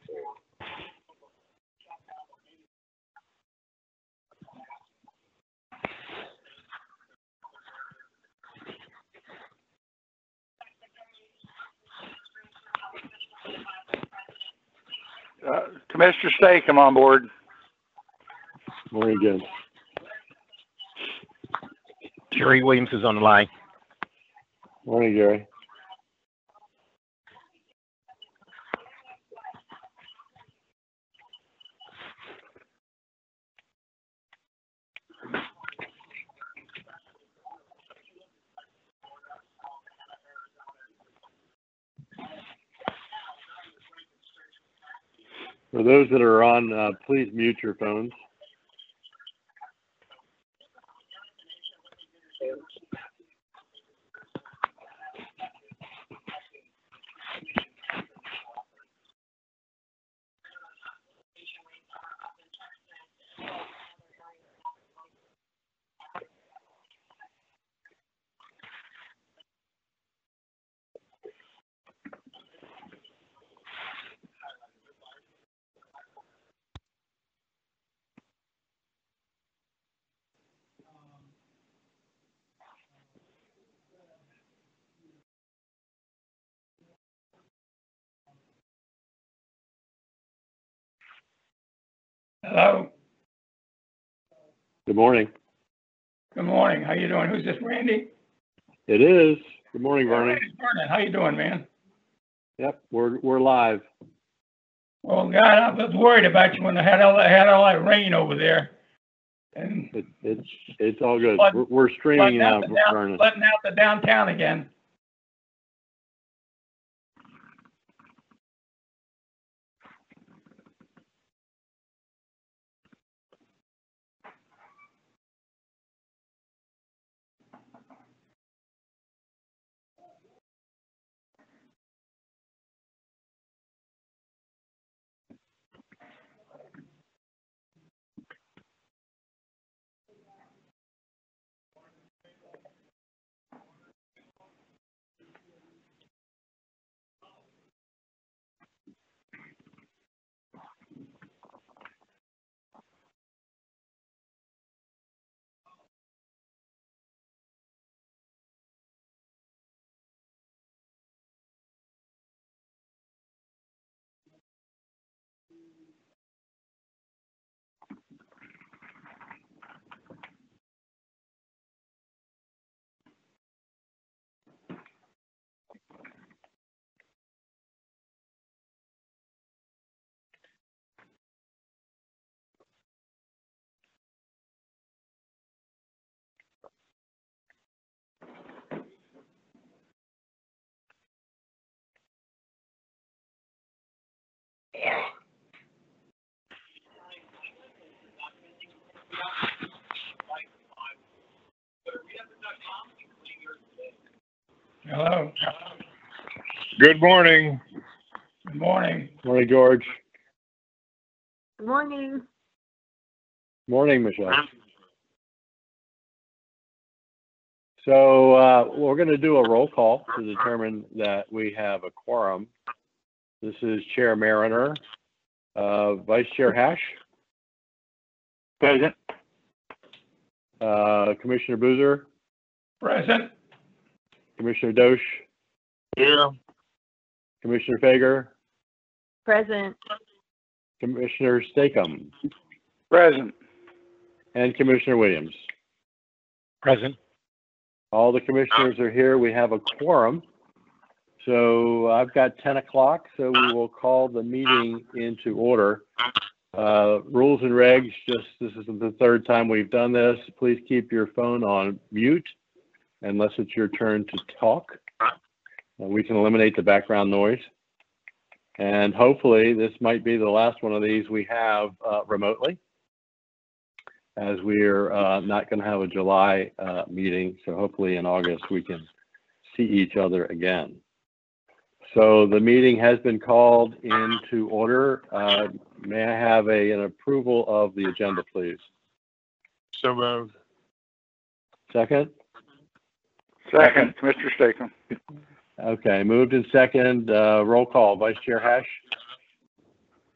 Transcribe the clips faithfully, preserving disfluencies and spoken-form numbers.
Uh, Commissioner Stay, come on board. Morning, Jim. Jerry Williams is on the line. Morning, Jerry. For those that are on, uh, please mute your phones. Hello. Good morning. Good morning. How you doing? Who's this, Randy? It is. Good morning, Vernon. Randy Vernon. How you doing, man? Yep, we're we're live. Well, God, I was worried about you when I had all that had all that rain over there, and It, it's it's all good. Flood- We're, we're streaming letting out, now, the down, Vernon. letting out the downtown again. Hello. Good morning. Good morning. Morning, George. Good morning. Morning, Michelle. So uh, we're going to do a roll call to determine that we have a quorum. This is Chair Mariner, uh, Vice Chair Hash, Present. uh, Commissioner Boozer, Present. Commissioner Dosh, Here. Commissioner Fager, Present. Commissioner Stakem, Present. and Commissioner Williams. Present. All the commissioners are here. We have a quorum. So I've got ten o'clock, so we will call the meeting into order. Uh, rules and regs, just this is the third time we've done this. Please keep your phone on mute unless it's your turn to talk. And we can eliminate the background noise. And hopefully this might be the last one of these we have uh, remotely, as we're uh, not going to have a July uh, meeting. So hopefully in August we can see each other again. So the meeting has been called into order. Uh, may I have a, an approval of the agenda, please? So moved. Second? Second, Commissioner Stakem. Okay, moved in second. Uh, roll call. Vice Chair Hash,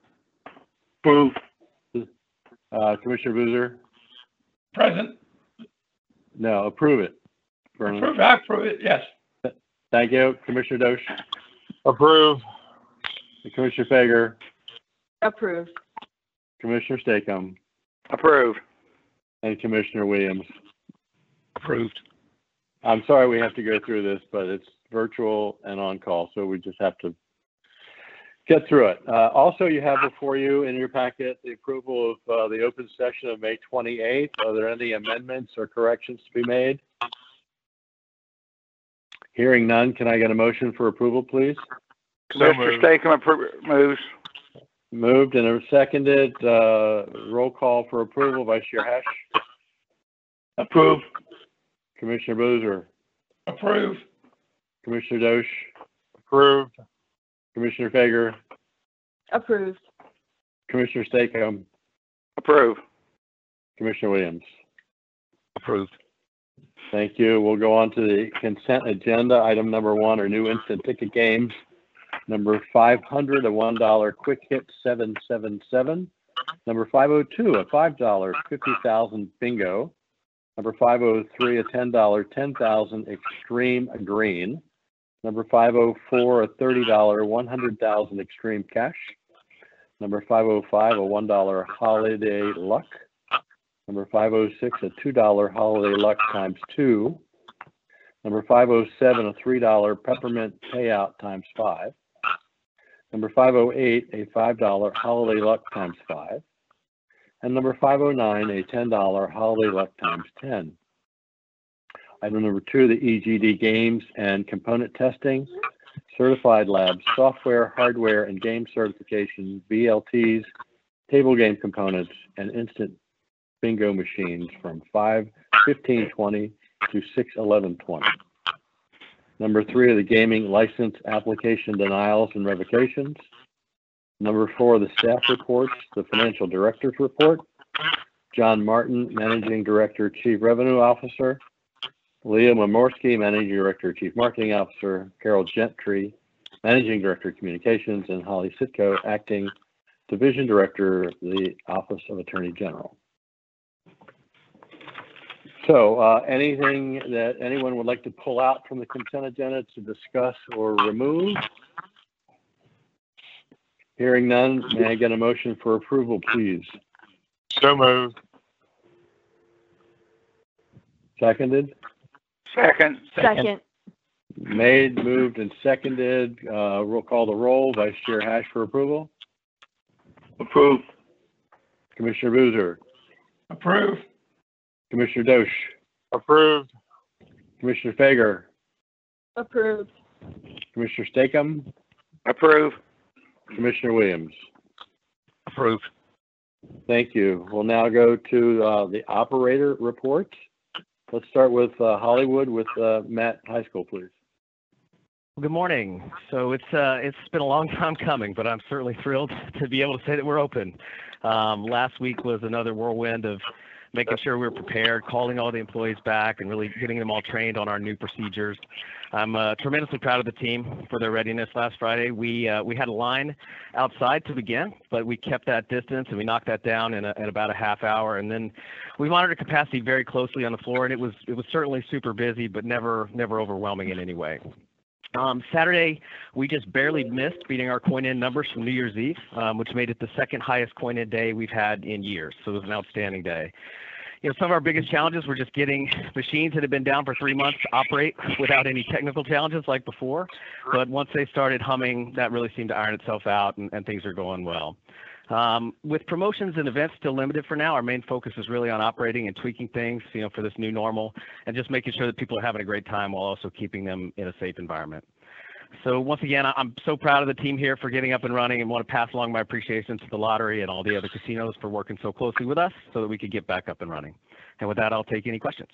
Approve. Uh, Commissioner Boozer? Present. No, approve it. Vernon. Approve, I approve it, yes. Thank you. Commissioner Dosh? Approve. Commissioner Fager? Approved. Commissioner Statham? Approved. And Commissioner Williams? Approved. I'm sorry we have to go through this, but it's virtual and on call, so we just have to get through it. Uh, also, you have before you in your packet the approval of uh, the open session of May twenty-eighth. Are there any amendments or corrections to be made? Hearing none, can I get a motion for approval, please? So Commissioner moved. Statham appro- moves. Moved and seconded. Uh, roll call for approval. Vice Chair Hesh? Approve. Commissioner Boozer? Approve. Commissioner Dosh? Approved. Commissioner Fager? Approved. Commissioner Statham? Approved. Commissioner Williams? Approved. Thank you. We'll go on to the consent agenda. Item number one are new instant ticket games. Number five hundred, a one dollar quick hit seven seven seven. Number five oh two, a five dollar fifty thousand bingo. Number five oh three, a ten dollar ten thousand extreme green. Number five oh four, a thirty dollar one hundred thousand extreme cash. Number five oh five, a one dollar holiday luck. Number five oh six, a two dollar holiday luck times two. Number five oh seven, a three dollar peppermint payout times five. Number five oh eight, a five dollar holiday luck times five. And number five oh nine, a ten dollar holiday luck times ten. Item number two, the E G D games and component testing, certified labs, software, hardware, and game certification, B L Ts, table game components, and instant bingo machines from five fifteen twenty to six eleven twenty. Number three are the gaming license application denials and revocations. Number four, the staff reports, the financial director's report. John Martin, Managing Director, Chief Revenue Officer. Leo Momorsky, Managing Director, Chief Marketing Officer. Carol Gentry, Managing Director, Communications, and Holly Sitko, Acting Division Director, the Office of Attorney General. So uh, anything that anyone would like to pull out from the consent agenda to discuss or remove? Hearing none, may I get a motion for approval, please? So moved. Seconded? Second. Second. Made, moved, and seconded. Uh, We'll call the roll. Vice Chair Hash for approval. Approved. Commissioner Boozer. Approve. Commissioner Dosh. Approved. Commissioner Fager. Approved. Commissioner Statham. Approved. Commissioner Williams. Approved. Thank you. We'll now go to uh, the operator report. Let's start with uh, Hollywood with uh, Matt High School, please. Good morning. So it's uh, it's been a long time coming, but I'm certainly thrilled to be able to say that we're open. Um, last week was another whirlwind of making sure we were prepared, calling all the employees back, and really getting them all trained on our new procedures. I'm uh, tremendously proud of the team for their readiness last Friday. We uh, we had a line outside to begin, but we kept that distance and we knocked that down in, a, in about a half hour. And then we monitored capacity very closely on the floor, and it was it was certainly super busy, but never never overwhelming in any way. Um, Saturday, we just barely missed beating our coin-in numbers from New Year's Eve, um, which made it the second highest coin-in day we've had in years. So it was an outstanding day. You know, some of our biggest challenges were just getting machines that had been down for three months to operate without any technical challenges like before. But once they started humming, that really seemed to iron itself out, and, and things are going well. Um, with promotions and events still limited for now, our main focus is really on operating and tweaking things, you know, for this new normal, and just making sure that people are having a great time while also keeping them in a safe environment. So once again, I'm so proud of the team here for getting up and running, and want to pass along my appreciation to the lottery and all the other casinos for working so closely with us so that we could get back up and running. And with that, I'll take any questions.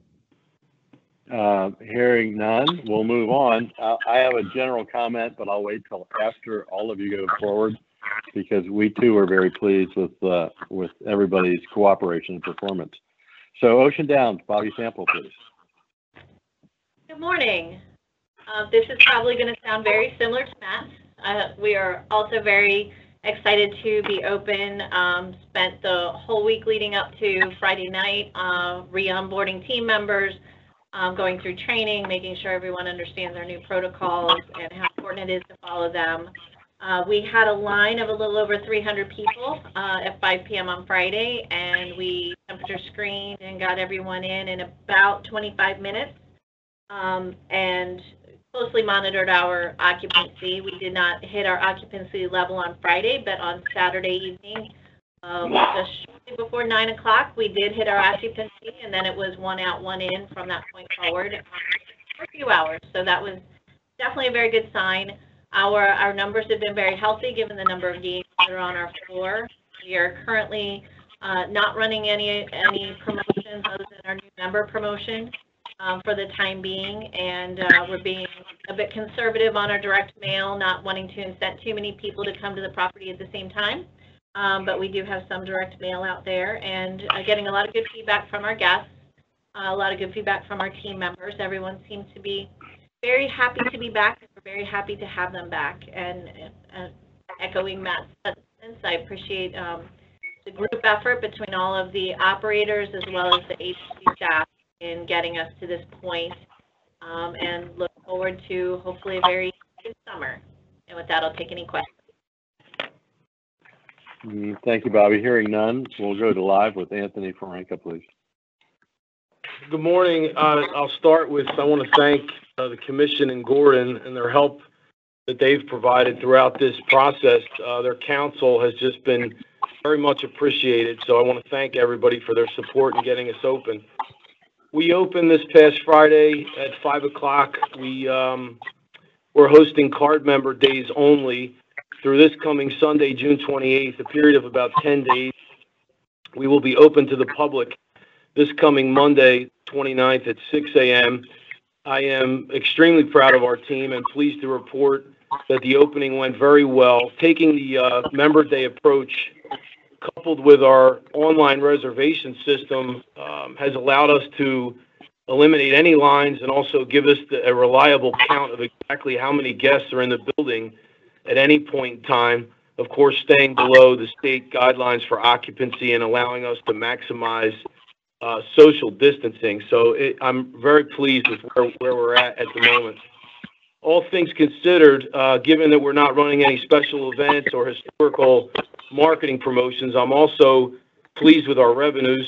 Uh, hearing none, we'll move on. Uh, I have a general comment, but I'll wait till after all of you go forward, because we too are very pleased with uh, with everybody's cooperation and performance. So Ocean Downs, Bobby Sample, please. Good morning. Uh, this is probably going to sound very similar to Matt's. Uh, we are also very excited to be open. Um, spent the whole week leading up to Friday night uh, re-onboarding team members, um, going through training, making sure everyone understands our new protocols and how important it is to follow them. Uh, we had a line of a little over three hundred people uh, at five p m on Friday, and we temperature screened and got everyone in in about twenty-five minutes, um, and closely monitored our occupancy. We did not hit our occupancy level on Friday, but on Saturday evening, uh, just shortly before nine o'clock, we did hit our occupancy, and then it was one out, one in from that point forward um, for a few hours. So that was definitely a very good sign. Our our numbers have been very healthy given the number of games that are on our floor. We are currently uh, not running any any promotions other than our new member promotion um, for the time being, and uh, we're being a bit conservative on our direct mail, not wanting to incent too many people to come to the property at the same time. Um, but we do have some direct mail out there, and uh, getting a lot of good feedback from our guests, uh, a lot of good feedback from our team members. Everyone seems to be very happy to be back. We're very happy to have them back. And uh, echoing Matt's sentiments, I appreciate um, the group effort between all of the operators as well as the agency staff in getting us to this point. Um, and look forward to hopefully a very good summer. And with that, I'll take any questions. Mm, Thank you, Bobby. Hearing none, we'll go to live with Anthony Franca, please. Good morning. Uh, I'll start with, I want to thank uh, the commission and Gordon and their help that they've provided throughout this process. Uh, their counsel has just been very much appreciated, so I want to thank everybody for their support in getting us open. We opened this past Friday at five o'clock. We, um, we're hosting card member days only through this coming Sunday, June twenty-eighth, a period of about ten days. We will be open to the public this coming Monday, twenty-ninth at six a m I am extremely proud of our team and pleased to report that the opening went very well. Taking the uh, member day approach, coupled with our online reservation system, um, has allowed us to eliminate any lines and also give us the, a reliable count of exactly how many guests are in the building at any point in time. Of course, staying below the state guidelines for occupancy and allowing us to maximize Uh, social distancing. So it, I'm very pleased with where, where we're at at the moment. All things considered, uh, given that we're not running any special events or historical marketing promotions, I'm also pleased with our revenues.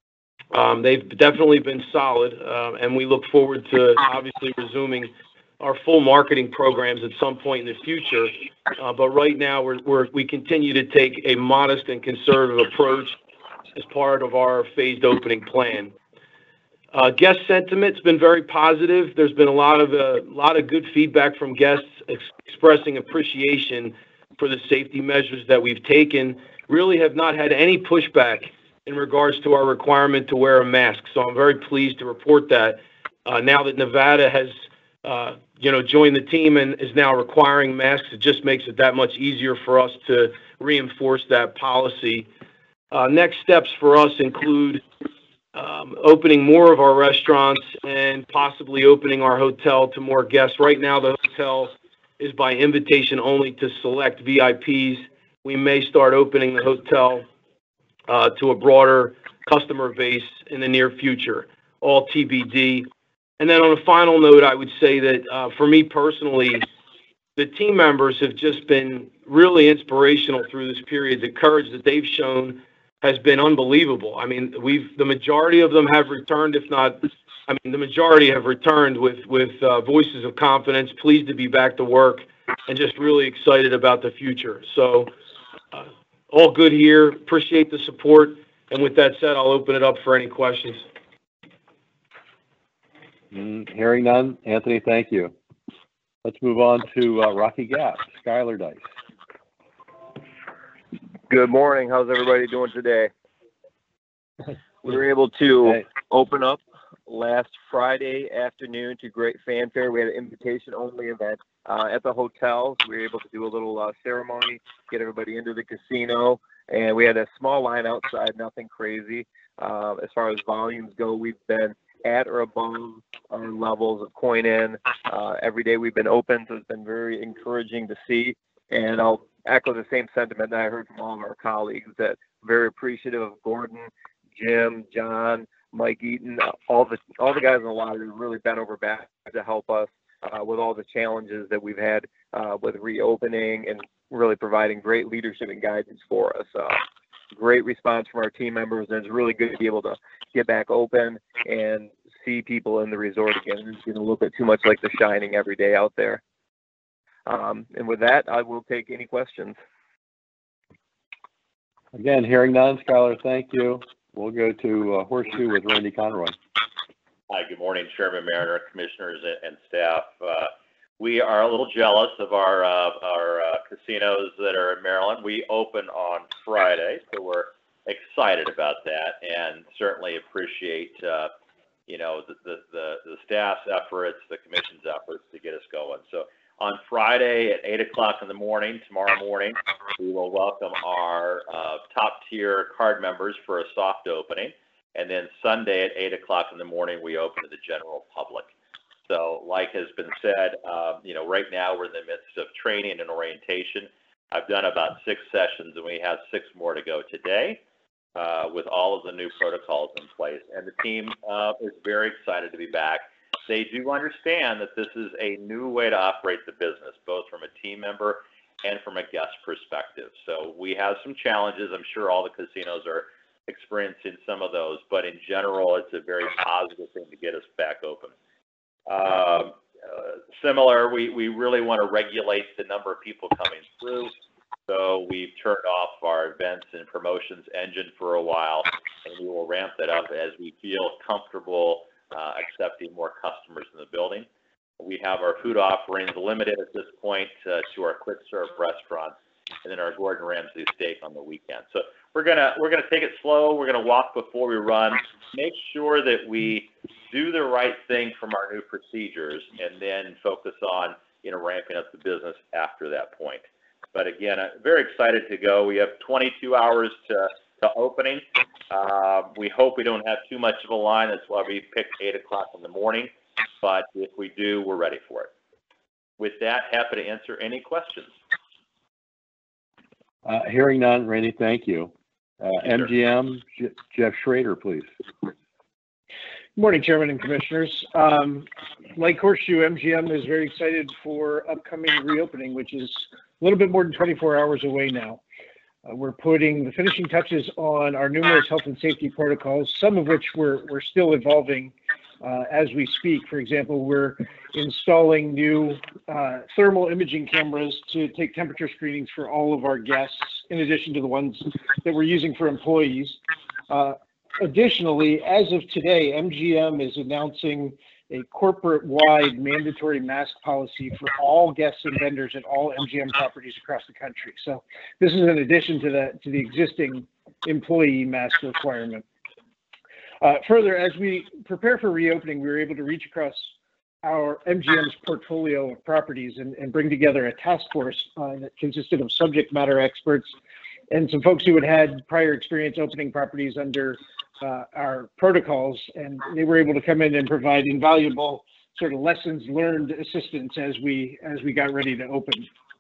Um, they've definitely been solid, uh, and we look forward to obviously resuming our full marketing programs at some point in the future. Uh, but right now, we're, we're, we continue to take a modest and conservative approach as part of our phased opening plan. Uh, guest sentiment's been very positive. There's been a lot of a uh, lot of good feedback from guests ex expressing appreciation for the safety measures that we've taken. Really have not had any pushback in regards to our requirement to wear a mask. So I'm very pleased to report that uh, now that Nevada has uh, you know joined the team and is now requiring masks, it just makes it that much easier for us to reinforce that policy. Uh, next steps for us include um, opening more of our restaurants and possibly opening our hotel to more guests. Right now, the hotel is by invitation only to select V I Ps. We may start opening the hotel uh, to a broader customer base in the near future, all T B D. And then on a final note, I would say that uh, for me personally, the team members have just been really inspirational through this period. The courage that they've shown has been unbelievable. I mean, we've the majority of them have returned, if not, I mean, the majority have returned with with uh, voices of confidence, pleased to be back to work, and just really excited about the future. So, uh, all good here. Appreciate the support. And with that said, I'll open it up for any questions. Mm, hearing none, Anthony, thank you. Let's move on to uh, Rocky Gap, Skylar Dice. Good morning. How's everybody doing today? We were able to Hey. open up last Friday afternoon to great fanfare. We had an invitation-only event uh, at the hotel. We were able to do a little uh, ceremony, get everybody into the casino, and we had a small line outside, nothing crazy. Uh, as far as volumes go, we've been at or above our levels of coin in. Uh, every day we've been open, so it's been very encouraging to see. And I'll echo the same sentiment that I heard from all of our colleagues, that very appreciative of Gordon, Jim, John, Mike Eaton, all the all the guys in the lottery have really bent over back to help us uh, with all the challenges that we've had uh, with reopening and really providing great leadership and guidance for us. Uh, great response from our team members, and it's really good to be able to get back open and see people in the resort again. It's getting a little bit too much like The Shining every day out there. Um, and with that, I will take any questions. Again, hearing none, Skylar, thank you. We'll go to uh, Horseshoe with Randy Conroy. Hi, good morning, Chairman Mariner, commissioners, and, and staff. Uh, we are a little jealous of our uh, our uh, casinos that are in Maryland. We open on Friday, so we're excited about that, and certainly appreciate uh, you know the, the the the staff's efforts, the commission's efforts to get us going. So on Friday at eight o'clock in the morning, tomorrow morning, we will welcome our uh, top-tier card members for a soft opening. And then Sunday at eight o'clock in the morning, we open to the general public. So like has been said, uh, you know, right now we're in the midst of training and orientation. I've done about six sessions, and we have six more to go today uh, with all of the new protocols in place. And the team uh, is very excited to be back. They do understand that this is a new way to operate the business, both from a team member and from a guest perspective. So we have some challenges. I'm sure all the casinos are experiencing some of those, but in general, it's a very positive thing to get us back open. Um, uh, similar, we, we really want to regulate the number of people coming through. So we've turned off our events and promotions engine for a while, and we will ramp that up as we feel comfortable Uh, accepting more customers in the building. We have our food offerings limited at this point uh, to our quick serve restaurants, and then our Gordon Ramsay steak on the weekend. So we're gonna we're gonna take it slow. We're gonna walk before we run. Make sure that we do the right thing from our new procedures, and then focus on you know ramping up the business after that point. But again, I'm very excited to go. We have twenty-two hours to to opening. Uh, we hope we don't have too much of a line. That's why we picked eight o'clock in the morning. But if we do, we're ready for it. With that, happy to answer any questions. Uh, hearing none, Randy, thank you. Uh, Yes, M G M, J- Jeff Schrader, please. Good morning, Chairman and Commissioners. Um, like Horseshoe, M G M is very excited for upcoming reopening, which is a little bit more than twenty-four hours away now. Uh, we're putting the finishing touches on our numerous health and safety protocols, some of which we're, we're still evolving uh, as we speak. For example, we're installing new uh, thermal imaging cameras to take temperature screenings for all of our guests, in addition to the ones that we're using for employees. Uh, additionally, as of today, M G M is announcing a corporate-wide mandatory mask policy for all guests and vendors at all M G M properties across the country. So this is in addition to the, to the existing employee mask requirement. Uh, further, as we prepare for reopening, we were able to reach across our M G M's portfolio of properties and, and bring together a task force uh, that consisted of subject matter experts and some folks who had had prior experience opening properties under Uh, our protocols, and they were able to come in and provide invaluable sort of lessons learned assistance as we as we got ready to open.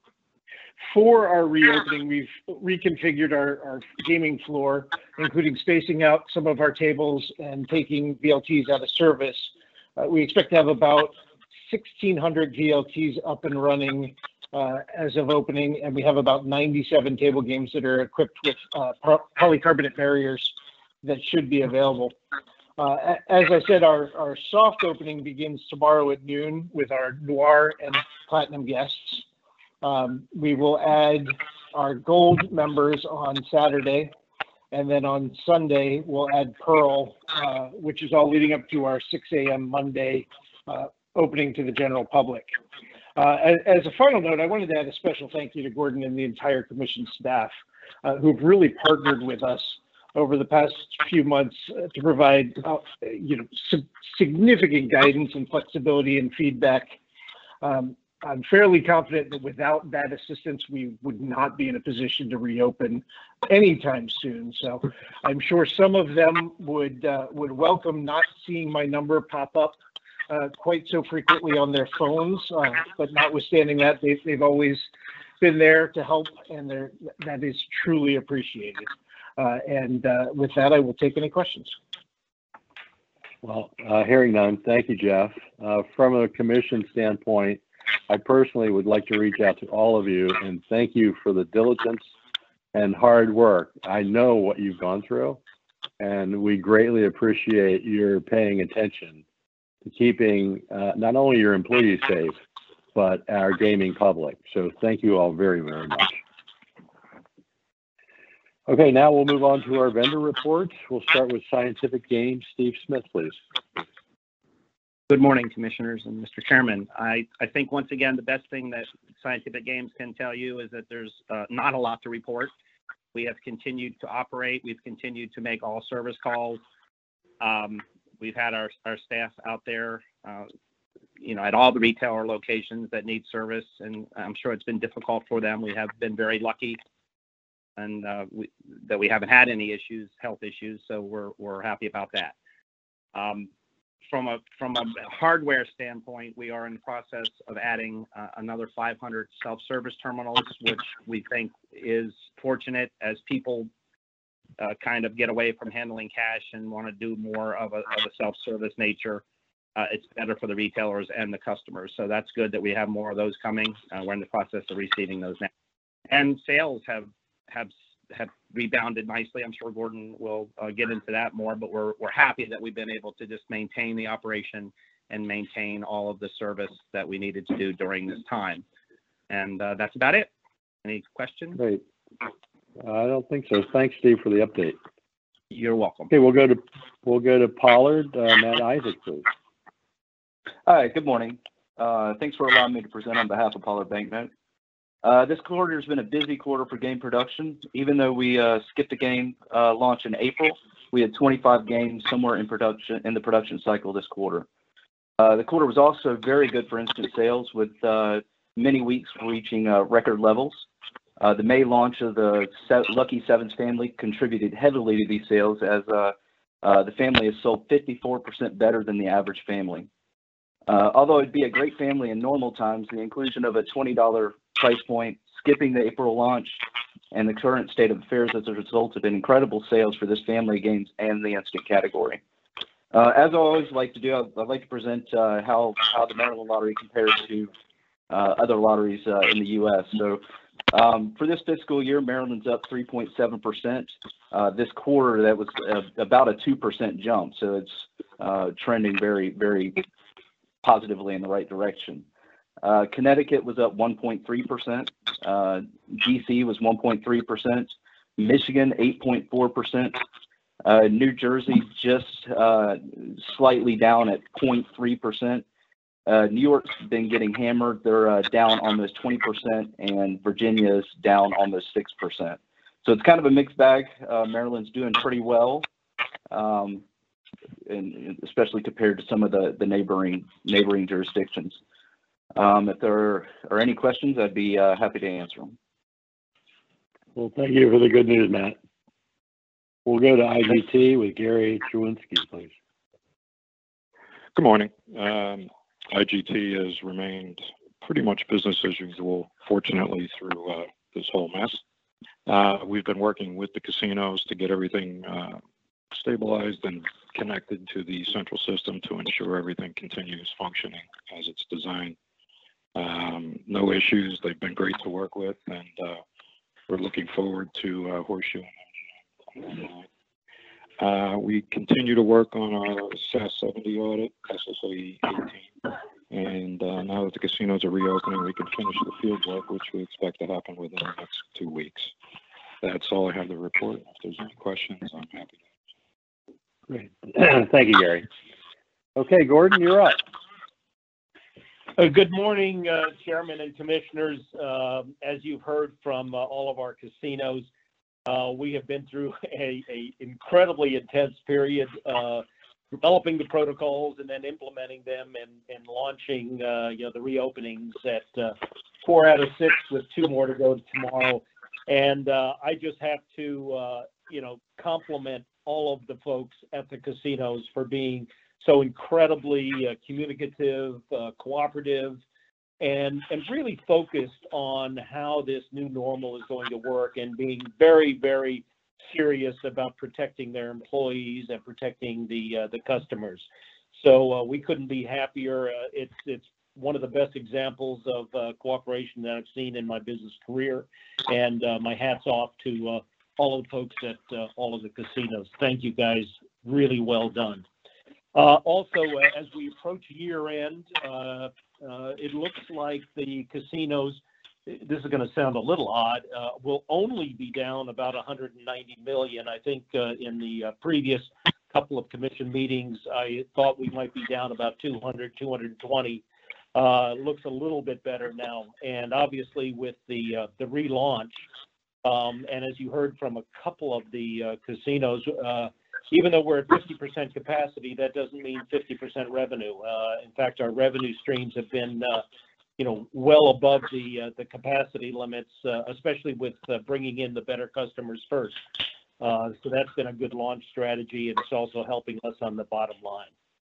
For our reopening, we've reconfigured our, our gaming floor, including spacing out some of our tables and taking V L Ts out of service. Uh, we expect to have about sixteen hundred V L Ts up and running uh, as of opening, and we have about ninety-seven table games that are equipped with uh, polycarbonate barriers that should be available. Uh, as I said, our, our soft opening begins tomorrow at noon with our Noir and Platinum guests. Um, we will add our Gold members on Saturday, and then on Sunday, we'll add Pearl, uh, which is all leading up to our six a.m. Monday uh, opening to the general public. Uh, as, as a final note, I wanted to add a special thank you to Gordon and the entire commission staff uh, who've really partnered with us over the past few months uh, to provide, uh, you know, su- significant guidance and flexibility and feedback. Um, I'm fairly confident that without that assistance, we would not be in a position to reopen anytime soon. So I'm sure some of them would uh, would welcome not seeing my number pop up uh, quite so frequently on their phones. Uh, but notwithstanding that, they've, they've always been there to help, and they're, that is truly appreciated. Uh, and uh, with that, I will take any questions. Well, uh, hearing none, thank you, Jeff. Uh, from a commission standpoint, I personally would like to reach out to all of you and thank you for the diligence and hard work. I know what you've gone through, and we greatly appreciate your paying attention to keeping uh, not only your employees safe, but our gaming public. So thank you all very, very much. Okay, now we'll move on to our vendor reports. We'll start with Scientific Games. Steve Smith, please. Good morning, Commissioners and Mister Chairman. I, I think once again, the best thing that Scientific Games can tell you is that there's uh, not a lot to report. We have continued to operate. We've continued to make all service calls. Um, we've had our, our staff out there, uh, you know, at all the retailer locations that need service, and I'm sure it's been difficult for them. We have been very lucky and uh, we, that we haven't had any issues, health issues, so we're, we're happy about that. Um, From a from a hardware standpoint, we are in the process of adding uh, another five hundred self-service terminals, which we think is fortunate as people uh, kind of get away from handling cash and want to do more of a, of a self-service nature. Uh, it's better for the retailers and the customers. So that's good that we have more of those coming. Uh, we're in the process of receiving those now. And sales have have have rebounded nicely. I'm sure Gordon will uh, get into that more, but we're we're happy that we've been able to just maintain the operation and maintain all of the service that we needed to do during this time. And uh, that's about it. Any questions? Great. I don't think so. Thanks, Steve, for the update. You're welcome. Okay, we'll go to we'll go to Pollard. Uh, Matt Isaac, please. Hi, good morning. Uh, thanks for allowing me to present on behalf of Pollard Banknote. Uh, this quarter has been a busy quarter for game production. Even though we uh, skipped a game uh, launch in April, we had twenty-five games somewhere in production in the production cycle this quarter. Uh, the quarter was also very good for instant sales, with uh, many weeks reaching uh, record levels. Uh, the May launch of the Se- Lucky Sevens family contributed heavily to these sales, as uh, uh, the family has sold fifty-four percent better than the average family. Uh, although it'd be a great family in normal times, the inclusion of a twenty dollars price point, skipping the April launch, and the current state of affairs as a result of incredible sales for this family of games and the instant category. Uh, as I always like to do, I'd, I'd like to present uh, how, how the Maryland Lottery compares to uh, other lotteries uh, in the U S. So um, for this fiscal year, Maryland's up three point seven percent. Uh, this quarter, that was uh, about a two percent jump. So it's uh, trending very, very positively in the right direction. Uh, Connecticut was up one point three percent. Uh, D C was one point three percent. Michigan, eight point four percent. Uh, New Jersey just uh, slightly down at zero point three percent. Uh, New York's been getting hammered. They're uh, down almost twenty percent, and Virginia's down almost six percent. So it's kind of a mixed bag. Uh, Maryland's doing pretty well, um, and especially compared to some of the, the neighboring neighboring jurisdictions. Um, if there are any questions, I'd be uh, happy to answer them. Well, thank you for the good news, Matt. We'll go to I G T with Gary Chewinski, please. Good morning. Um, I G T has remained pretty much business as usual, fortunately, through uh, this whole mess. Uh, we've been working with the casinos to get everything uh, stabilized and connected to the central system to ensure everything continues functioning as it's designed. Um, no issues. They've been great to work with, and uh, we're looking forward to uh, Horseshoe. Uh, we continue to work on our S A S seventy audit, S S A eighteen, and uh, now that the casinos are reopening, we can finish the field work, which we expect to happen within the next two weeks. That's all I have to report. If there's any questions, I'm happy to. Great. Thank you, Gary. Okay, Gordon, you're up. Uh, good morning, uh, Chairman and Commissioners. Uh, as you've heard from uh, all of our casinos, uh, we have been through a, a incredibly intense period, uh, developing the protocols and then implementing them and, and launching, uh, you know, the reopenings at uh, four out of six, with two more to go tomorrow. And uh, I just have to, uh, you know, compliment all of the folks at the casinos for being so incredibly uh, communicative, uh, cooperative, and, and really focused on how this new normal is going to work and being very, very serious about protecting their employees and protecting the uh, the customers. So uh, we couldn't be happier. Uh, it's it's one of the best examples of uh, cooperation that I've seen in my business career, and uh, my hat's off to uh, all of the folks at uh, all of the casinos. Thank you guys, really well done. Uh, also, uh, as we approach year end, uh, uh, it looks like the casinos, this is going to sound a little odd, uh, will only be down about one hundred ninety million. I think uh, in the uh, previous couple of commission meetings, I thought we might be down about two hundred, two hundred twenty. Uh, looks a little bit better now. And obviously with the uh, the relaunch, um, and as you heard from a couple of the uh, casinos, uh, even though we're at fifty percent capacity, that doesn't mean fifty percent revenue. Uh, in fact, our revenue streams have been, uh, you know, well above the uh, the capacity limits, uh, especially with uh, bringing in the better customers first. Uh, so that's been a good launch strategy, and it's also helping us on the bottom line.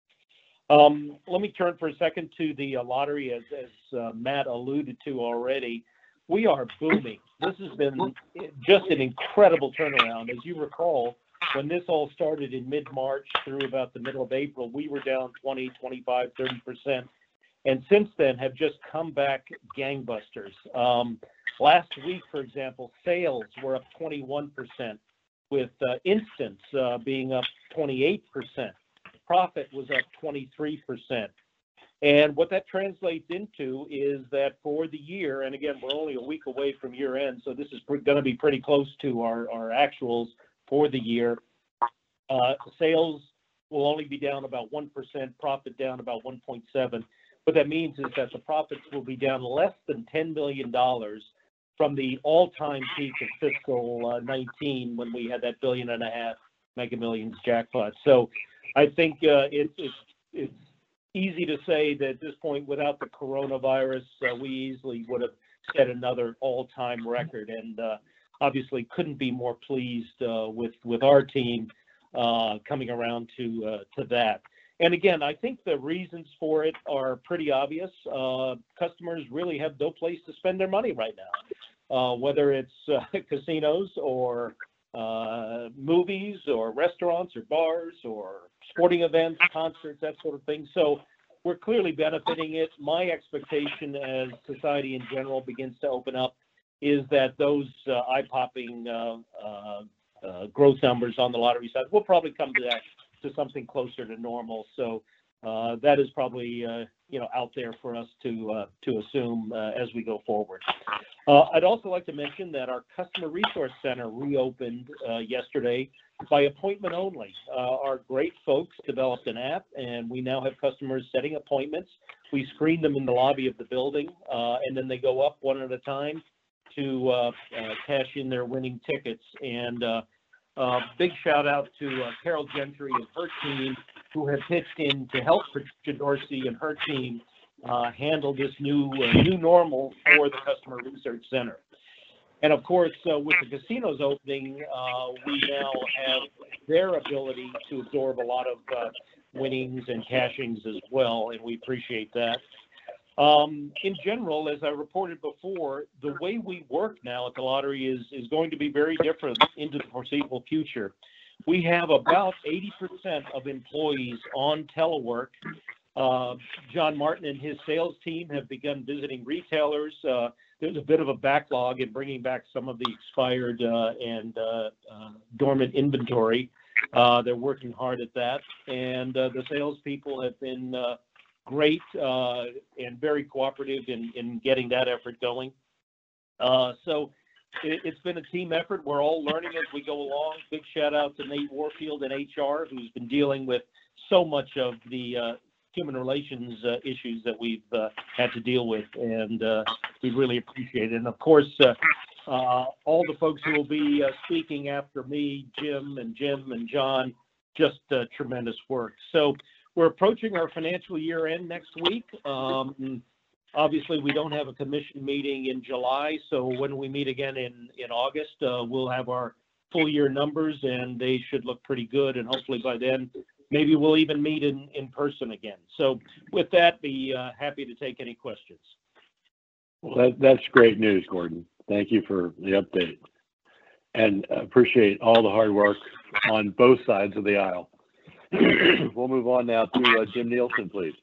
Um, let me turn for a second to the uh, lottery, as, as uh, Matt alluded to already. We are booming. This has been just an incredible turnaround. As you recall, when this all started in mid-March through about the middle of April, we were down twenty, twenty-five, thirty percent. And since then have just come back gangbusters. Um, last week, for example, sales were up twenty-one percent, with uh, Instants uh, being up twenty-eight percent. Profit was up twenty-three percent. And what that translates into is that for the year, and again, we're only a week away from year end, so this is going to be pretty close to our, our actuals for the year. Uh, sales will only be down about one percent, profit down about one point seven. What that means is that the profits will be down less than ten million dollars from the all-time peak of fiscal uh, nineteen, when we had that billion and a half Mega Millions jackpot. So I think uh, it's it's it's easy to say that at this point, without the coronavirus, uh, we easily would have set another all-time record, and uh, obviously couldn't be more pleased uh, with with our team uh, coming around to uh, to that. And again, I think the reasons for it are pretty obvious. Uh, customers really have no place to spend their money right now, uh, whether it's uh, casinos or uh, movies or restaurants or bars or sporting events, concerts, that sort of thing. So we're clearly benefiting it. My expectation as society in general begins to open up is that those uh, eye-popping uh, uh, uh, growth numbers on the lottery side will probably come to that, to something closer to normal. So uh, that is probably uh, you know out there for us to uh, to assume uh, as we go forward. Uh, I'd also like to mention that our Customer Resource Center reopened uh, yesterday by appointment only. Uh, our great folks developed an app, and we now have customers setting appointments. We screen them in the lobby of the building, uh, and then they go up one at a time to uh, uh, cash in their winning tickets. And uh, uh, big shout out to uh, Carol Gentry and her team, who have pitched in to help Patricia Dorsey and her team uh, handle this new uh, new normal for the Customer Research Center. And of course, uh, with the casinos opening, uh, we now have their ability to absorb a lot of uh, winnings and cashings as well, and we appreciate that. Um, in general, as I reported before, the way we work now at the lottery is, is going to be very different into the foreseeable future. We have about eighty percent of employees on telework. Uh, John Martin and his sales team have begun visiting retailers. Uh, there's a bit of a backlog in bringing back some of the expired uh, and uh, uh, dormant inventory. Uh, they're working hard at that. And uh, the salespeople have been uh, great uh, and very cooperative in, in getting that effort going. Uh, so it, it's been a team effort. We're all learning as we go along. Big shout out to Nate Warfield and H R, who's been dealing with so much of the uh, human relations uh, issues that we've uh, had to deal with, and uh, we really appreciate it. And of course, uh, uh, all the folks who will be uh, speaking after me, Jim and Jim and John, just uh, tremendous work. So we're approaching our financial year end next week. Um, obviously, we don't have a commission meeting in July, so when we meet again in, in August, uh, we'll have our full year numbers, and they should look pretty good, and hopefully by then, maybe we'll even meet in, in person again. So with that, be uh, happy to take any questions. Well, that, that's great news, Gordon. Thank you for the update. And appreciate all the hard work on both sides of the aisle. We'll move on now to uh, Jim Nielsen, please.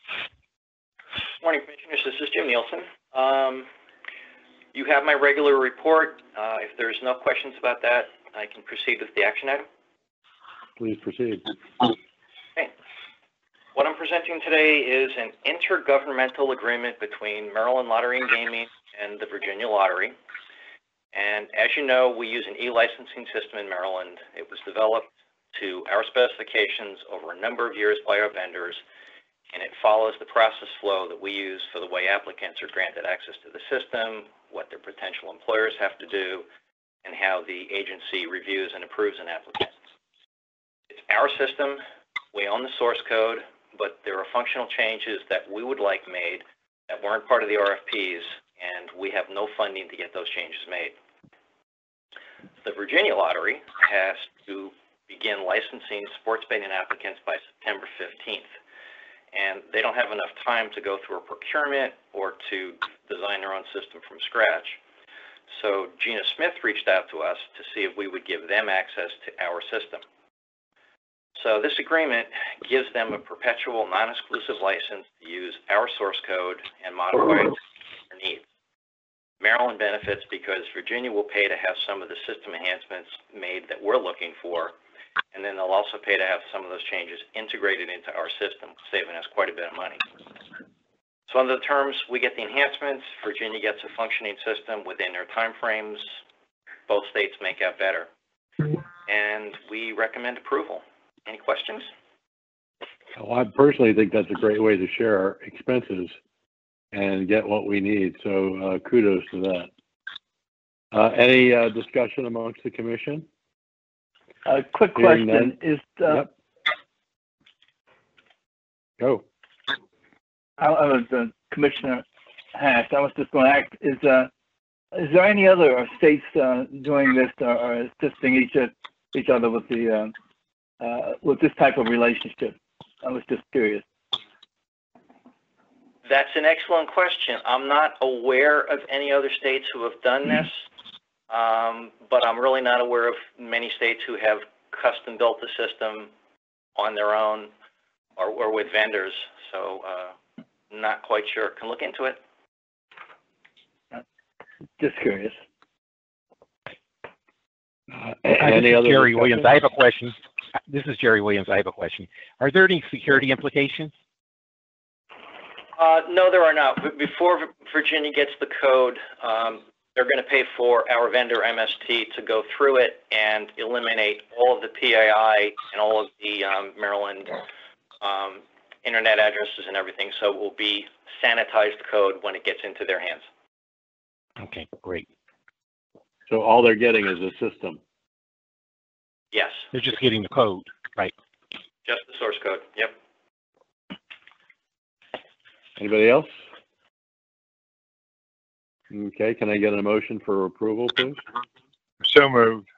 Morning, Commissioners. This is Jim Nielsen. Um, you have my regular report. Uh, if there's no questions about that, I can proceed with the action item. Please proceed. Okay. What I'm presenting today is an intergovernmental agreement between Maryland Lottery and Gaming and the Virginia Lottery. And as you know, we use an e-licensing system in Maryland. It was developed to our specifications over a number of years by our vendors, and it follows the process flow that we use for the way applicants are granted access to the system, what their potential employers have to do, and how the agency reviews and approves an applicant. It's our system. We own the source code, but there are functional changes that we would like made that weren't part of the R F Ps, and we have no funding to get those changes made. The Virginia Lottery has to begin licensing sports betting applicants by September fifteenth. And they don't have enough time to go through a procurement or to design their own system from scratch. So Gina Smith reached out to us to see if we would give them access to our system. So this agreement gives them a perpetual non-exclusive license to use our source code and modify it to their needs. Maryland benefits because Virginia will pay to have some of the system enhancements made that we're looking for, and then they'll also pay to have some of those changes integrated into our system, saving us quite a bit of money. So under the terms, we get the enhancements, Virginia gets a functioning system within their timeframes, both states make out better, and we recommend approval. Any questions? Well, I personally think that's a great way to share our expenses and get what we need. So uh, kudos to that. Uh, any uh, discussion amongst the commission? A quick Hearing question none. is, uh, Yep. Go. I, I was uh, Commissioner Hash. I was just going to ask: Is uh, is there any other states uh, doing this or, or assisting each each other with the uh, uh, with this type of relationship? I was just curious. That's an excellent question. I'm not aware of any other states who have done this, um, but I'm really not aware of many states who have custom built the system on their own or, or with vendors. So uh, not quite sure. Can look into it. Just curious. Uh, Hi, any this is other Jerry discussion? Williams. I have a question. This is Jerry Williams. I have a question. Are there any security implications? Uh, no, there are not. B- Before V- Virginia gets the code, um, they're going to pay for our vendor M S T to go through it and eliminate all of the P A I and all of the um, Maryland um, internet addresses and everything. So it will be sanitized code when it gets into their hands. Okay, great. So all they're getting is a system. Yes, They're just getting the code, right? just the source code. Yep. Anybody else? Okay, can I get a motion for approval, please? So moved.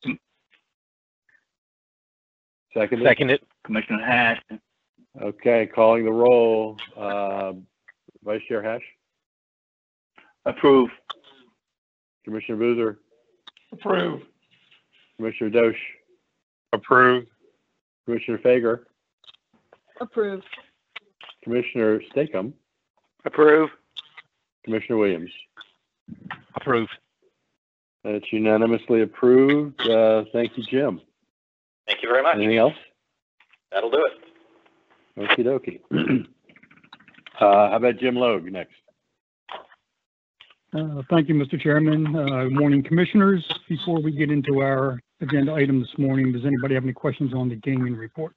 Seconded? Seconded. Commissioner Hash. Okay, calling the roll. Uh, Vice Chair Hash? Approve. Commissioner Boozer? Approve. Commissioner Dosh? Approved. Commissioner Fager? Approved. Commissioner Stakem? Approve. Commissioner Williams? Approved. That's unanimously approved. Uh, thank you, Jim. Thank you very much. Anything else? That'll do it. Okie dokie. uh, how about Jim Logue next? Uh, Thank you, Mister Chairman. Uh, Good morning, Commissioners. Before we get into our agenda item this morning, does anybody have any questions on the gaming report?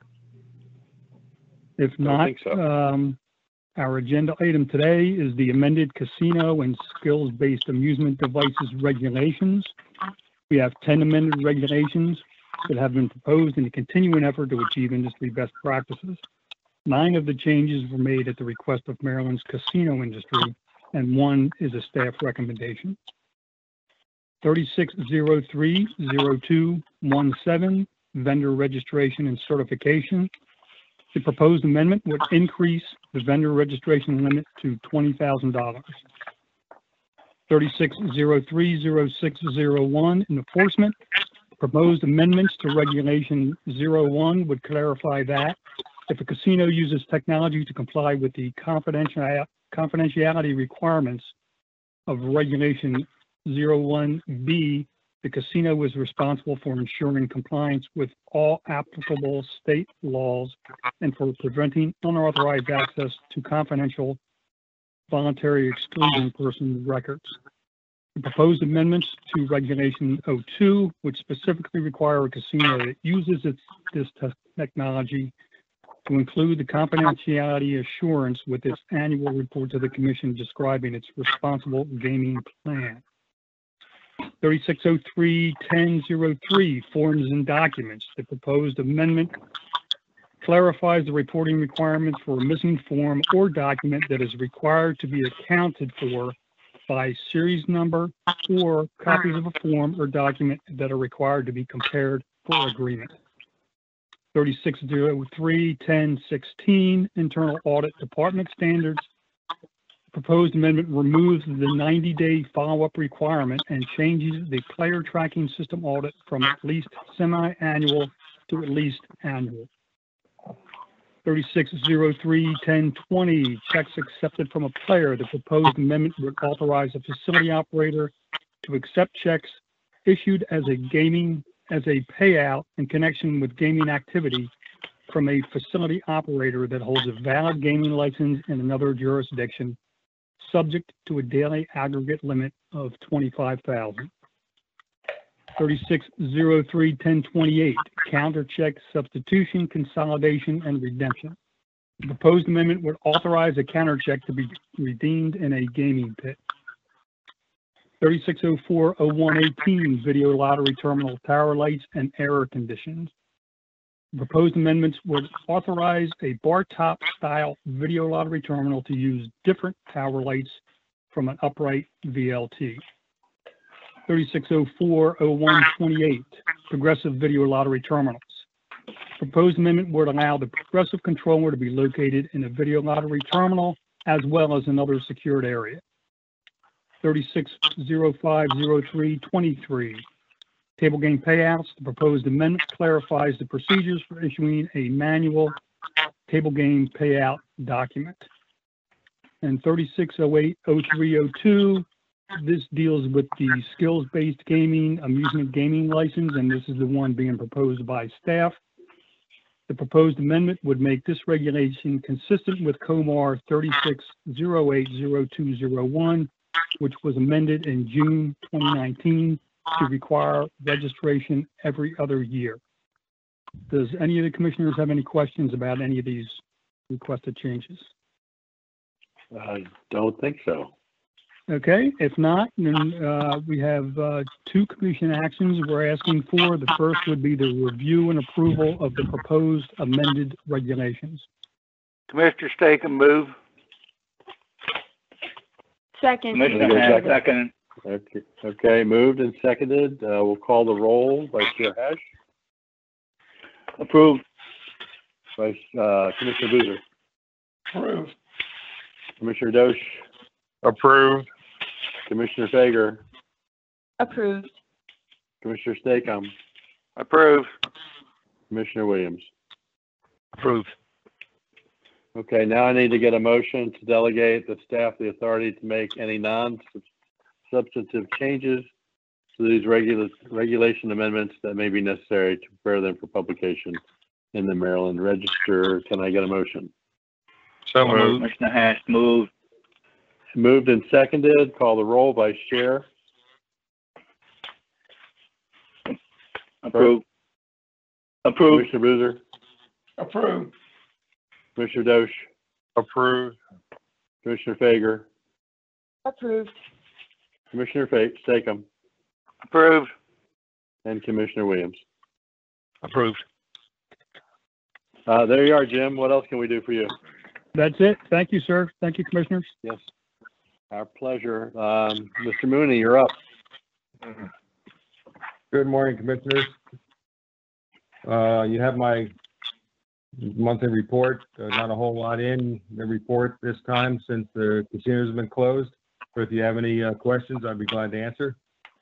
If Don't not, think so. um, our agenda item today is the amended casino and skills-based amusement devices regulations. We have ten amended regulations that have been proposed in a continuing effort to achieve industry best practices. Nine of the changes were made at the request of Maryland's casino industry, and one is a staff recommendation. thirty-six oh three oh two seventeen, vendor registration and certification. The proposed amendment would increase the vendor registration limit to twenty thousand dollars. thirty-six oh three oh six oh one, enforcement. Proposed amendments to Regulation zero one would clarify that if a casino uses technology to comply with the confidential- confidentiality requirements of Regulation zero one B, the casino is responsible for ensuring compliance with all applicable state laws and for preventing unauthorized access to confidential voluntary exclusion person records. The proposed amendments to Regulation oh two, which specifically require a casino that uses its, this te- technology to include the confidentiality assurance with its annual report to the Commission describing its responsible gaming plan. thirty-six oh three ten oh three, forms and documents. The proposed amendment clarifies the reporting requirements for a missing form or document that is required to be accounted for by series number or copies of a form or document that are required to be compared for agreement. thirty-six oh three ten sixteen, Internal Audit Department Standards. Proposed amendment removes the ninety-day follow-up requirement and changes the player tracking system audit from at least semi-annual to at least annual. thirty-six oh three ten twenty, checks accepted from a player. The proposed amendment would authorize a facility operator to accept checks issued as a gaming, as a payout in connection with gaming activity from a facility operator that holds a valid gaming license in another jurisdiction, subject to a daily aggregate limit of twenty-five thousand. thirty-six oh three ten twenty-eight, counter check substitution, consolidation, and redemption. The proposed amendment would authorize a counter check to be redeemed in a gaming pit. thirty-six oh four oh one eighteen, video lottery terminal tower lights and error conditions. The proposed amendments would authorize a bar top style video lottery terminal to use different tower lights from an upright V L T. thirty-six oh four oh one twenty-eight, progressive video lottery terminals. Proposed amendment would allow the progressive controller to be located in a video lottery terminal as well as another secured area. thirty-six oh five oh three twenty-three, table game payouts. The proposed amendment clarifies the procedures for issuing a manual table game payout document. And thirty-six oh eight oh three oh two, this deals with the skills-based gaming, amusement gaming license, and this is the one being proposed by staff. The proposed amendment would make this regulation consistent with COMAR thirty-six oh eight oh two oh one, which was amended in June twenty nineteen to require registration every other year. Does any of the commissioners have any questions about any of these requested changes? I don't think so. Okay, if not, then uh, we have uh, two commission actions we're asking for. The first would be the review and approval of the proposed amended regulations. Commissioner Staken, move. Second. Commissioner Hash, second. Okay, okay, moved and seconded. Uh, we'll call the roll. Vice Chair Hash. Approved. Vice, uh, Commissioner Boozer. Approved. Commissioner Dosh. Approved. Commissioner Fager. Approved. Commissioner Stakem. Approve. Commissioner Williams. Approved. Okay, now I need to get a motion to delegate the staff the authority to make any non-substantive changes to these regula- regulation amendments that may be necessary to prepare them for publication in the Maryland Register. Can I get a motion? So moved. Commissioner Hash, moved. Moved and seconded. Call the roll. Vice Chair. Approved. Approved. Commissioner Boozer. Approved. Commissioner Dosh. Approved. Commissioner Fager. Approved. Commissioner Fa- Stakem. Approved. And Commissioner Williams. Approved. Uh, there you are, Jim. What else can we do for you? That's it. Thank you, sir. Thank you, commissioners. Yes. Our pleasure. Um, Mister Mooney, you're up. Good morning, commissioners. Uh, you have my monthly report. Uh, not a whole lot in the report this time since the casinos have been closed. but if you have any uh, questions, I'd be glad to answer.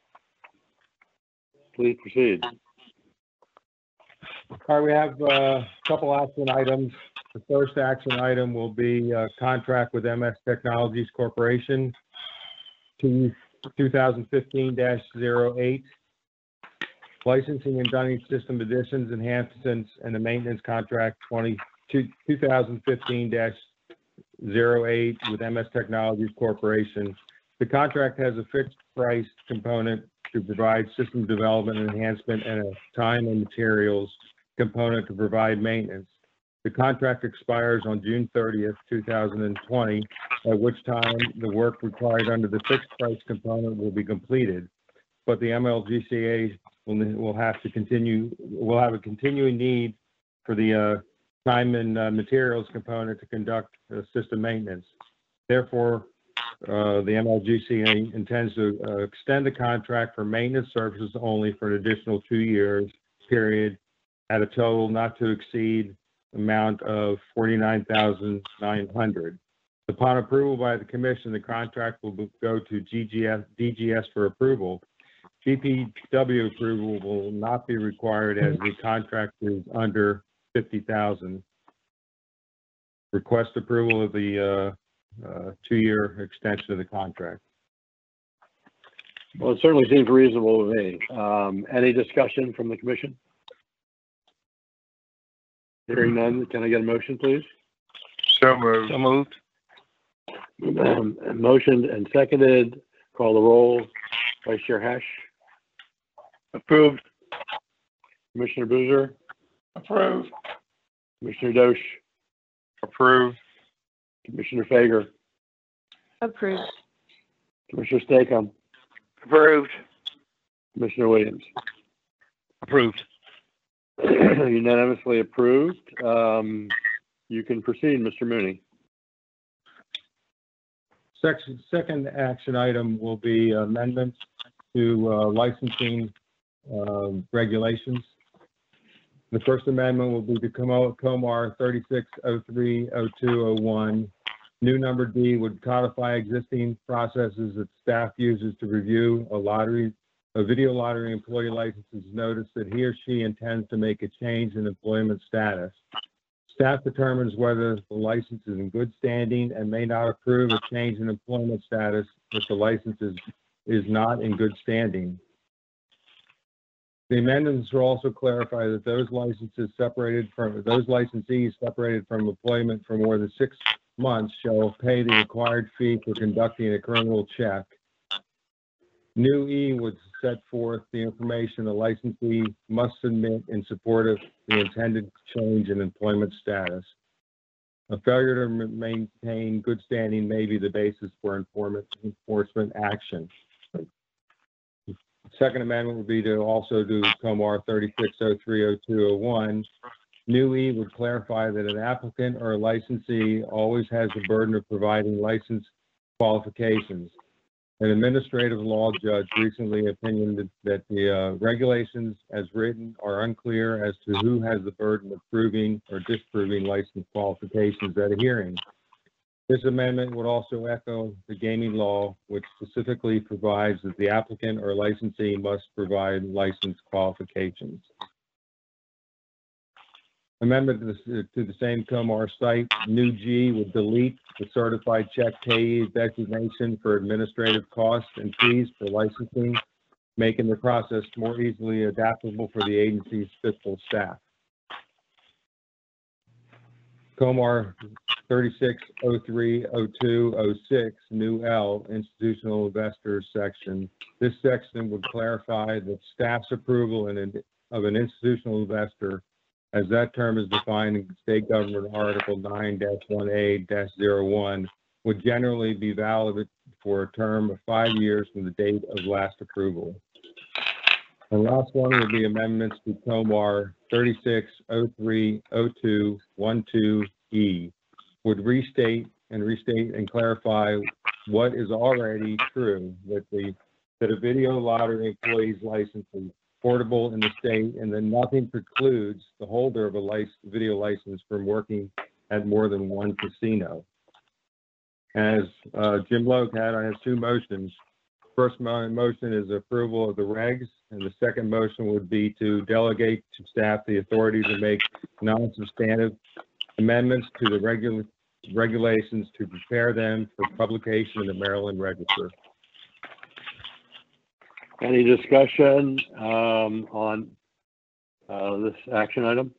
Please proceed. All right, we have uh, a couple action items. The first action item will be a contract with M S Technologies Corporation, two thousand fifteen dash zero eight, licensing and dunning system additions, enhancements, and the maintenance contract twenty, two thousand fifteen dash zero eight with M S Technologies Corporation. The contract has a fixed price component to provide system development and enhancement and a time and materials component to provide maintenance. The contract expires on June thirtieth, two thousand twenty, at which time the work required under the fixed price component will be completed. But the M L G C A will, will have to continue, will have a continuing need for the uh, time and uh, materials component to conduct uh, system maintenance. Therefore, uh, the M L G C A intends to uh, extend the contract for maintenance services only for an additional two years period at a total not to exceed amount of forty-nine thousand nine hundred dollars. Upon approval by the commission, the contract will go to G G S, D G S for approval. D P W approval will not be required as the contract is under fifty thousand dollars. Request approval of the uh, uh, two-year extension of the contract. Well, it certainly seems reasonable to me. Um, any discussion from the commission? Hearing none, can I get a motion, please? So moved. So moved. Um, motioned and seconded. Call the roll. Vice Chair Hesh. Approved. Commissioner Boozer. Approved. Commissioner Dosh. Approved. Commissioner Fager. Approved. Commissioner Statham. Approved. Commissioner Williams. Approved. Unanimously approved. Um, you can proceed, Mister Mooney. Section, second action item will be amendments to uh, licensing uh, regulations. The first amendment will be to COMAR thirty-six oh three oh two oh one. New number D would codify existing processes that staff uses to review a lottery, a video lottery employee licenses notice that he or she intends to make a change in employment status. Staff determines whether the license is in good standing and may not approve a change in employment status if the license is, is not in good standing. The amendments will also clarify that those licenses separated from, those licensees separated from employment for more than six months shall pay the required fee for conducting a criminal check. New E would set forth the information the licensee must submit in support of the intended change in employment status. A failure to maintain good standing may be the basis for enforcement action. Second amendment would be to also do COMAR thirty-six oh three oh two oh one. New E would clarify that an applicant or a licensee always has the burden of providing license qualifications. An administrative law judge recently opinioned that the uh, regulations as written are unclear as to who has the burden of proving or disproving license qualifications at a hearing. This amendment would also echo the gaming law, which specifically provides that the applicant or licensee must provide license qualifications. Amendment to the, to the same COMAR site, new G would delete the certified check payee designation for administrative costs and fees for licensing, making the process more easily adaptable for the agency's fiscal staff. COMAR thirty-six oh three oh two oh six, new L, institutional investors section. This section would clarify that staff's approval in an, of an institutional investor, as that term is defined in State Government Article nine dash one A dash zero one, would generally be valid for a term of five years from the date of last approval. And last one would be amendments to COMAR thirty-six oh three oh two one two E, would restate and restate and clarify what is already true, that the that a video lottery employee's license is portable in the state, and then nothing precludes the holder of a license, video license from working at more than one casino. As uh, Jim Logue had, I have two motions. First mo- motion is approval of the regs, and the second motion would be to delegate to staff the authority to make non-substantive amendments to the regula- regulations to prepare them for publication in the Maryland Register. Any discussion um, on uh, this action item?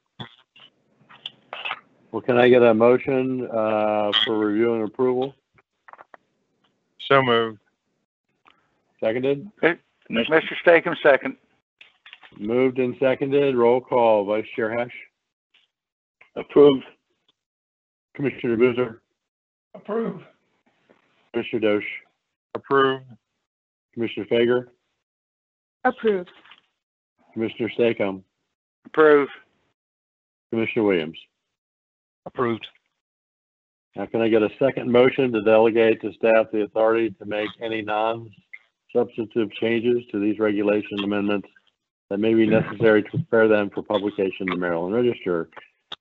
Well, can I get a motion uh, for review and approval? So moved. Seconded? Mister Stakem, second. Moved and seconded. Roll call. Vice Chair Hash? Approved. Commissioner Boozer? Approve. Commissioner Dosh? Approved. Commissioner Fager? Approved. Commissioner Stakem? Approve. Commissioner Williams? Approved. Now, can I get a second motion to delegate to staff the authority to make any non-substantive changes to these regulation amendments that may be necessary to prepare them for publication in the Maryland Register?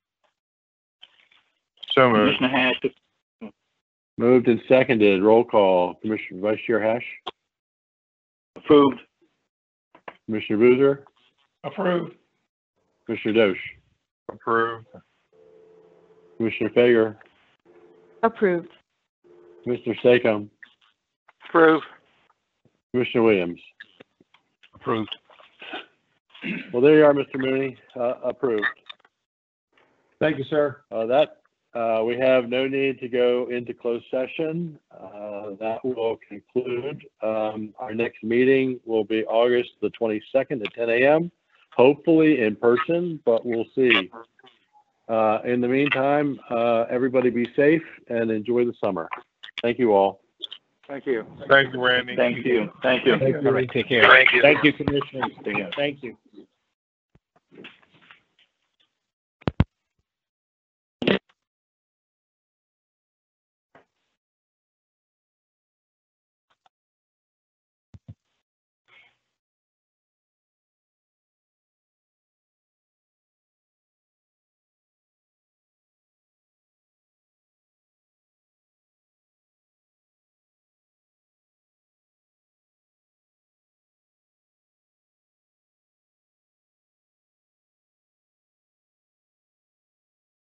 So moved. Commissioner Hash. Moved and seconded. Roll call. Commissioner Vice Chair Hash? Approved. Commissioner Boozer? Approved. Commissioner Dosh? Approved. Commissioner Fager? Approved. Commissioner Stakem? Approve. Commissioner Williams? Approved. Well, there you are, Mister Mooney. Uh, approved. Thank you, sir. Uh, that, uh, we have no need to go into closed session. Uh, that will conclude. Um, our next meeting will be August the twenty-second at ten a.m., hopefully in person, but we'll see. Uh, in the meantime, uh, everybody be safe and enjoy the summer. Thank you all. Thank you. Thank you, Randy. Thank you. Thank you. Thank you. All right, take care. Thank you. Thank you, Commissioners. Thank you.